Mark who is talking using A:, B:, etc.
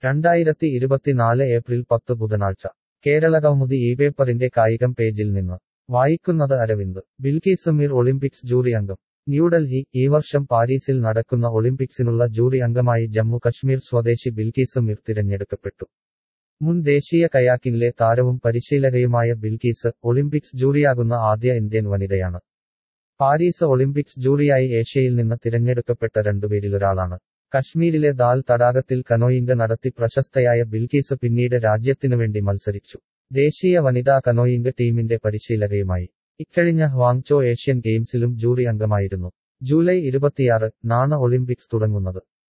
A: 2024 April 10 ബുധനാഴ്ച കേരളകൗമുദി ഇപേപ്പറിന്റെ കായികം പേജിൽ നിന്ന് വായിക്കുന്നത് അരവിന്ദ് ബിൽക്കീസ് മീർ ഒളിമ്പിക്സ് ജൂറി അംഗം ന്യൂഡൽഹി ഈ വർഷം പാരീസിൽ നടക്കുന്ന ഒളിമ്പിക്സിനുള്ള ജൂറി അംഗമായി ജമ്മു കശ്മീർ സ്വദേശി ബിൽക്കീസ് മീർ തിരഞ്ഞെടുക്കപ്പെട്ടു. മുൻ ദേശീയ കയാക്കിംഗിലെ താരവും പരിശീലകയുമായ ബിൽക്കീസ് ഒളിമ്പിക്സ് ജൂറിയാകുന്ന ആദ്യ ഇന്ത്യൻ വനിതയാണ്. പാരീസ് ഒളിമ്പിക്സ് ജൂറിയായി ഏഷ്യയിൽ നിന്ന് തിരഞ്ഞെടുക്കപ്പെട്ട രണ്ടുപേരിലൊരാളാണ്. കശ്മീരിലെ ദാൽ തടാകത്തിൽ കനോയിംഗ് നടത്തി പ്രശസ്തയായ ബിൽക്കീസ് പിന്നീട് രാജ്യത്തിനുവേണ്ടി മത്സരിച്ചു. ദേശീയ വനിതാ കനോയിംഗ് ടീമിന്റെ പരിശീലകയുമായി. ഇക്കഴിഞ്ഞ ഹ്വാങ്ചോ ഏഷ്യൻ ഗെയിംസിലും ജൂറി അംഗമായിരുന്നു. ജൂലൈ 26 നാണ് ഒളിമ്പിക്സ് തുടങ്ങുന്നത്.